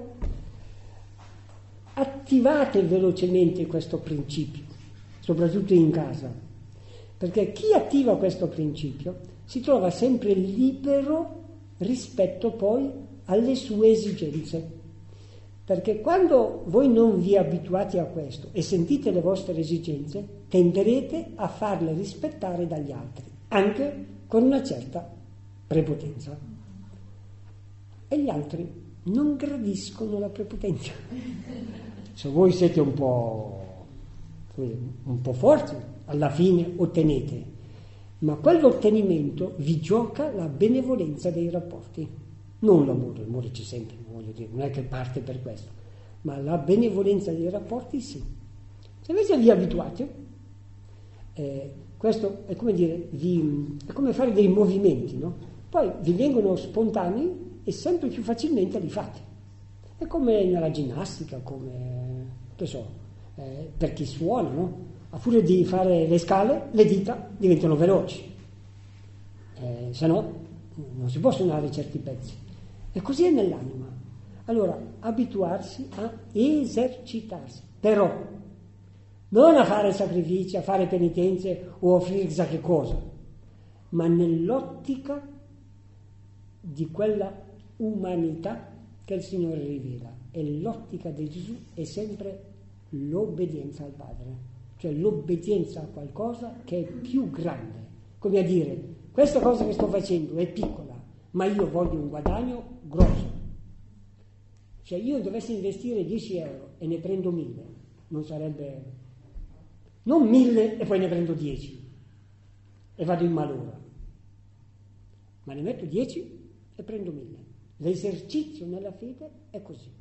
attivate velocemente questo principio, soprattutto in casa, perché chi attiva questo principio si trova sempre libero rispetto poi alle sue esigenze. Perché quando voi non vi abituate a questo e sentite le vostre esigenze, tenderete a farle rispettare dagli altri, anche con una certa prepotenza. E gli altri non gradiscono la prepotenza. Se voi siete un po', un po' forti, alla fine ottenete, ma quell'ottenimento vi gioca la benevolenza dei rapporti. Non l'amore, l'amore c'è sempre, voglio dire, non è che parte per questo, ma la benevolenza dei rapporti sì. Se invece vi abituate, eh, questo è come dire, vi, è come fare dei movimenti, no? Poi vi vengono spontanei e sempre più facilmente li fate. È come nella ginnastica, come, che so, eh, per chi suona, no? A furia di fare le scale, le dita diventano veloci, eh, se no non si può suonare certi pezzi. E così è nell'anima. Allora, abituarsi a esercitarsi, però non a fare sacrifici, a fare penitenze o offrire chissà che cosa, ma nell'ottica di quella umanità che il Signore rivela. E l'ottica di Gesù è sempre l'obbedienza al Padre, cioè l'obbedienza a qualcosa che è più grande, come a dire, questa cosa che sto facendo è piccola, ma io voglio un guadagno grosso. Cioè io dovessi investire dieci euro e ne prendo mille, non sarebbe, non mille e poi ne prendo dieci e vado in malora, ma ne metto dieci e prendo mille. L'esercizio nella fede è così.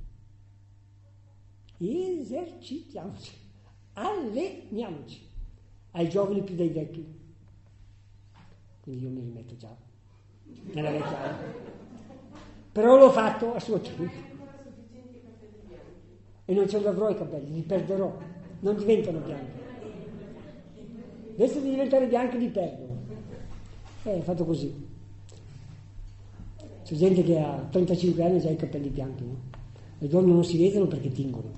Esercitiamoci, alleniamoci, ai giovani più dei vecchi. Quindi io mi rimetto già nella vecchiaia, però l'ho fatto a suo tempo e non ce l'avrò i capelli, li perderò, non diventano bianchi. adesso di diventare bianchi li perdo. Eh, è fatto così. C'è gente che ha trentacinque anni e già ha i capelli bianchi, no? Le donne non si vedono perché tingono.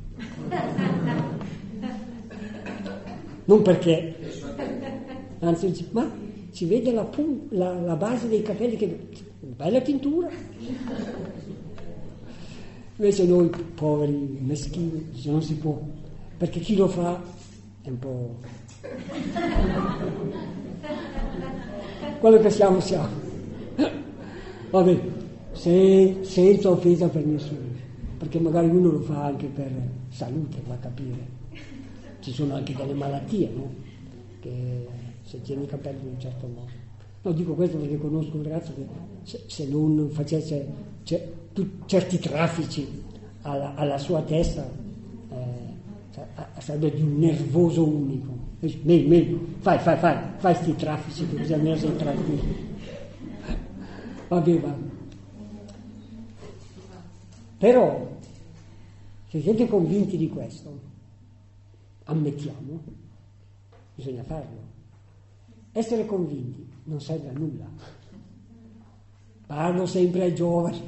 Non perché, anzi, ma si vede la, pun- la, la base dei capelli, che bella tintura. Invece noi, poveri, meschini, non si può, perché chi lo fa è un po'... quello che siamo, siamo. Vabbè, se, senza offesa per nessuno, perché magari uno lo fa anche per salute, va a capire. Ci sono anche delle malattie, no? Che se tieni i capelli in un certo modo. No, dico questo perché conosco un ragazzo che se, se non facesse cioè, tu, certi traffici alla, alla sua testa eh, sarebbe di un nervoso unico. Meglio, meglio, fai, fai, fai, fai sti traffici che così almeno sei tranquillo. Vabbè, va. Però, se siete convinti di questo, ammettiamo, bisogna farlo. Essere convinti non serve a nulla. Parlo sempre ai giovani.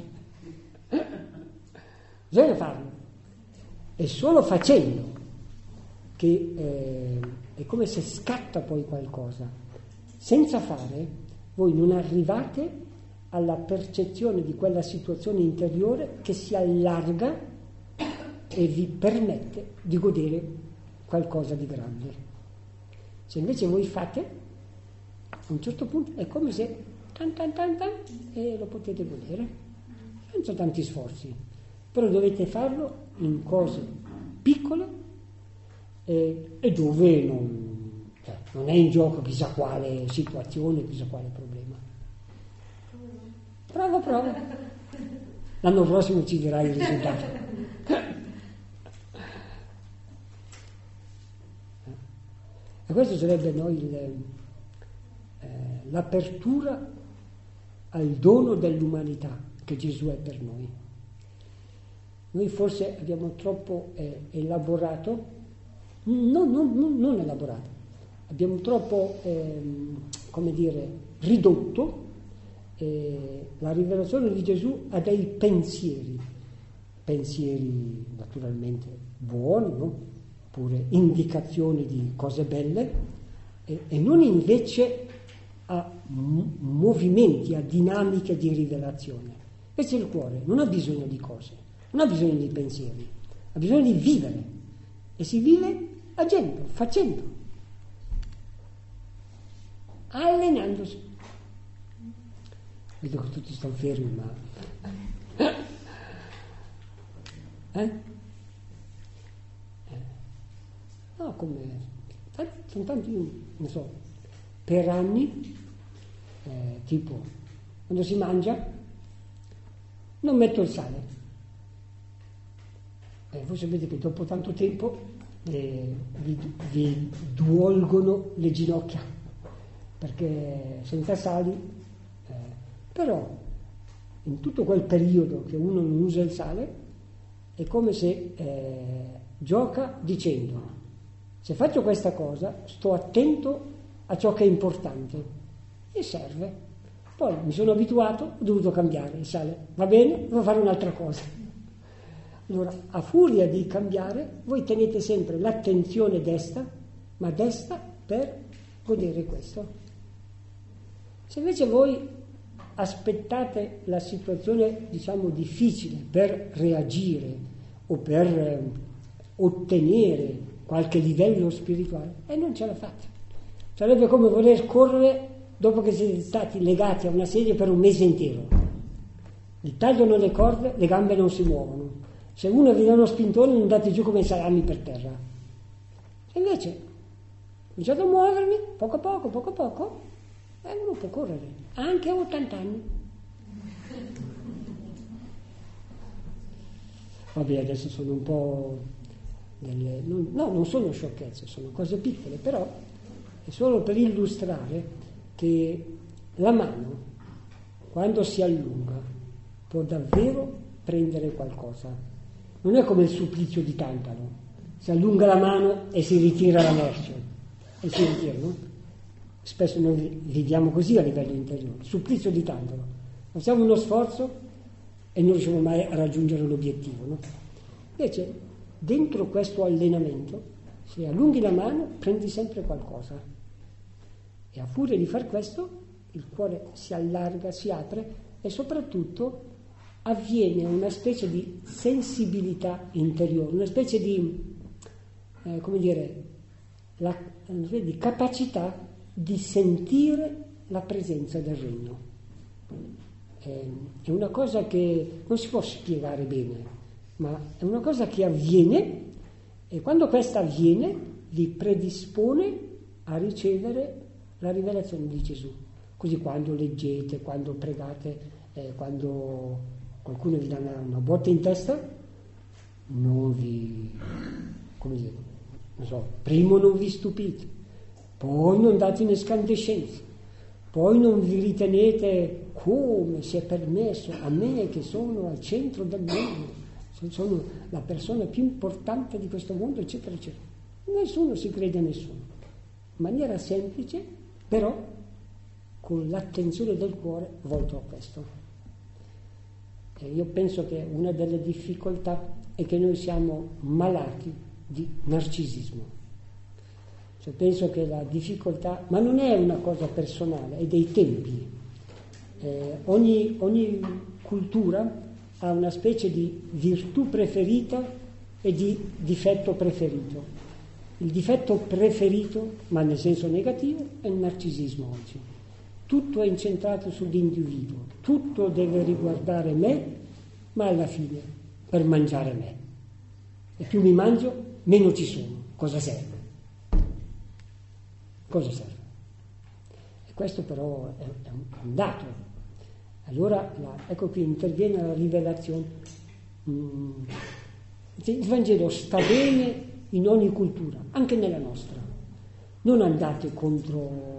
Bisogna farlo. È solo facendo che eh, è come se scatta poi qualcosa. Senza fare, voi non arrivate alla percezione di quella situazione interiore che si allarga e vi permette di godere qualcosa di grande. Se invece voi fate, a un certo punto è come se tan tan tan tan e lo potete godere senza tanti sforzi, però dovete farlo in cose piccole e, e dove non, cioè, non è in gioco chissà quale situazione, chissà quale problema. Prova, prova. L'anno prossimo ci dirai il risultato. E questo sarebbe no, il, eh, l'apertura al dono dell'umanità che Gesù è per noi. Noi forse abbiamo troppo eh, elaborato, non, non, non, non elaborato, abbiamo troppo, eh, come dire, ridotto eh, la rivelazione di Gesù a dei pensieri, pensieri naturalmente buoni, no? Pure indicazioni di cose belle, e, e non invece a m- movimenti, a dinamiche di rivelazione. Invece il cuore non ha bisogno di cose, non ha bisogno di pensieri, ha bisogno di vivere, e si vive agendo, facendo, allenandosi. Vedo che tutti stanno fermi, ma... eh? No, come sono tanti, non so, per anni, eh, tipo, quando si mangia, non metto il sale. Eh, voi sapete che dopo tanto tempo eh, vi, vi duolgono le ginocchia, perché senza sali, eh, però in tutto quel periodo che uno non usa il sale, è come se eh, gioca dicendo: se faccio questa cosa, sto attento a ciò che è importante e serve. Poi mi sono abituato, ho dovuto cambiare il sale. Va bene, devo fare un'altra cosa. Allora, a furia di cambiare, voi tenete sempre l'attenzione desta, ma desta per godere questo. Se invece voi aspettate la situazione, diciamo, difficile per reagire o per eh, ottenere qualche livello spirituale, e non ce la fate. Sarebbe come voler correre dopo che siete stati legati a una sedia per un mese intero. Vi tagliano le corde, le gambe non si muovono. Se uno vi dà uno spintone, non andate giù come i salami per terra. E invece, ho cominciato a muovermi, poco a poco, poco a poco, e uno può correre, anche a ottanta anni. Vabbè, adesso sono un po'... Delle, non, no, non sono sciocchezze, sono cose piccole, però è solo per illustrare che la mano, quando si allunga, può davvero prendere qualcosa. Non è come il supplizio di Tantalo, si allunga la mano e si ritira la merce, e si ritira, no? spesso noi viviamo così a livello interiore, supplizio di tantalo, facciamo uno sforzo e non riusciamo mai a raggiungere l'obiettivo, no? Invece dentro questo allenamento, se allunghi la mano prendi sempre qualcosa, e a furia di far questo il cuore si allarga, si apre e soprattutto avviene una specie di sensibilità interiore, una specie di, eh, come dire, la, di capacità di sentire la presenza del regno. Eh, è una cosa che non si può spiegare bene, ma è una cosa che avviene, e quando questa avviene vi predispone a ricevere la rivelazione di Gesù. Così quando leggete, quando pregate, eh, quando qualcuno vi dà una, una botta in testa, non vi, come dire, non so, primo non vi stupite, poi non date in escandescenza, poi non vi ritenete come si è permesso a me che sono al centro del mondo, sono la persona più importante di questo mondo, eccetera, eccetera. Nessuno si crede a nessuno. In maniera semplice, però con l'attenzione del cuore volto a questo. E io penso che una delle difficoltà è che noi siamo malati di narcisismo. Cioè penso che la difficoltà, ma non è una cosa personale, è dei tempi. Eh, ogni, ogni cultura ha una specie di virtù preferita e di difetto preferito. Il difetto preferito, ma nel senso negativo, è il narcisismo oggi. Tutto è incentrato sull'individuo, tutto deve riguardare me, ma alla fine per mangiare me. E più mi mangio, meno ci sono. Cosa serve? Cosa serve? E questo però è, è un dato. Allora, la, ecco qui interviene la rivelazione. Mm, il Vangelo sta bene in ogni cultura, anche nella nostra. Non andate contro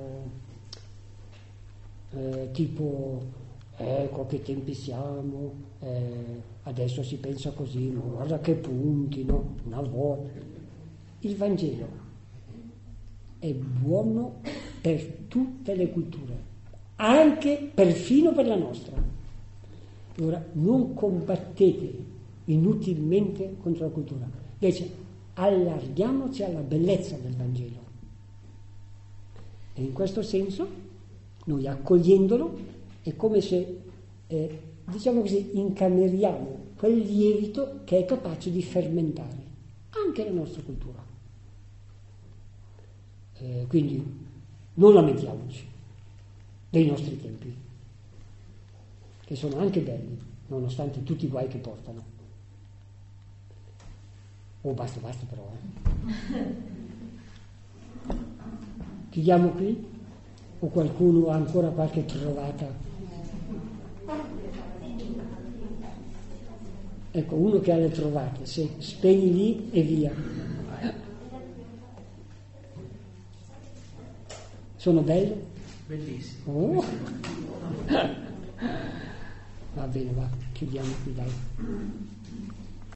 eh, tipo ecco che tempi siamo, eh, adesso si pensa così, ma guarda che punti, no? Una volta. Il Vangelo è buono per tutte le culture, anche perfino per la nostra. Allora non combattete inutilmente contro la cultura, invece allarghiamoci alla bellezza del Vangelo. E in questo senso noi accogliendolo è come se eh, diciamo così incameriamo quel lievito che è capace di fermentare anche la nostra cultura. Eh, quindi non lamentiamoci dei nostri tempi, che sono anche belli nonostante tutti i guai che portano. Oh, basta, basta però. Eh. Chiudiamo qui? O qualcuno ha ancora qualche trovata? Ecco, uno che ha le trovate, se spegni lì e via. Sono bello? Bellissimo. Oh. Va bene, va, chiudiamo qui, dai.